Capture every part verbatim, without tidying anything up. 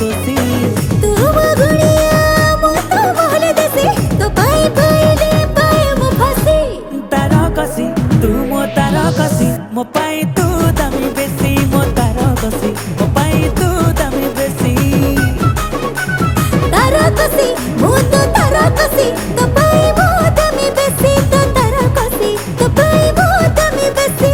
दोषी तू मो गुड़िया मो तो मोहले देसी तो पाई पाइले पाए मो फांसी तार कसी तू मो तार कसी मो पाई तू दामी बेसी मो तार कसी मो पाई तू दामी बेसी तार कसी मो तो तार कसी तो पाई मो दामी बेसी तो तार कसी तो पाई मो दामी बेसी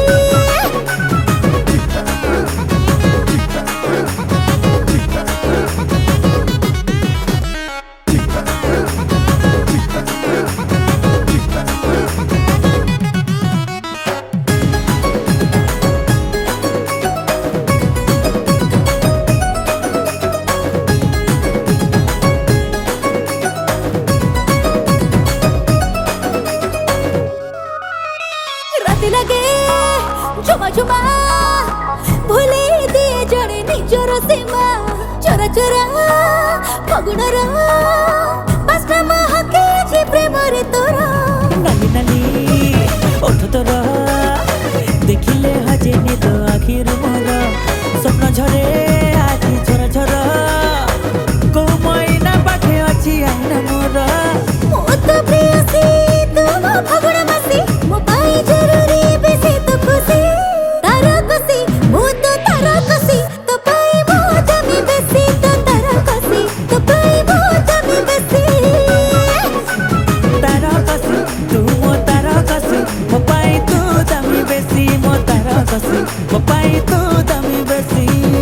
लगे झुमा झुमा भूले दिए जड़े निजर सीमा चोरा चोरा फगुणर बास्ना महके जी प्रेम रे तोरा नाली नाली ओठ तोर देखिले हजे निद आखिर मोर स्वप्न झरे आखि झर झर को मैना पाखे अछि आईना मोर मो तो प्रियसी तुम फगुण मासी मो पाई जरूरी बेसी तो खुशी तारा कसी मो तो तारा कसी तो पाई मो जमी बेसी तो तारा कसी तो पाई मो जमी बेसी तार कसी तू मो तार कसी मो पाई तू दामी बेसी मो तार कसी मो पाई तू दामी बेसी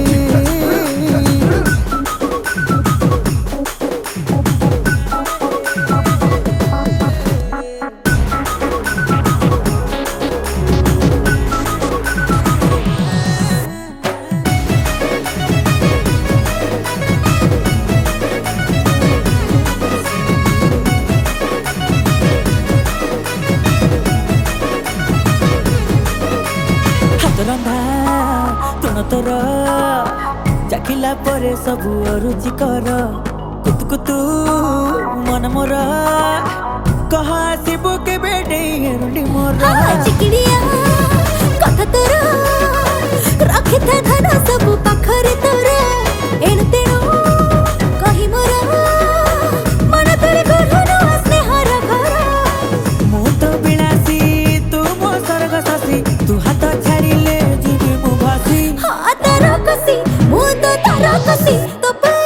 रंधा तुण तोर चाखिला परे सबु रुचिकर कुतु कुतु मन मोर कह आसबु केबे डेरुंडी मोर चिकिड़िया कथा तोर रखिथा धन सब पाखरे तोर एणु तेणु कही मोर मन तोरे गढ़नु स्नेहर घर मु तो बिलासी तू मो स्वर्ग शशी तू हाथ छाड़िले जीवी मु भासी हाँ तारा कसी मु तो तारा कसी तो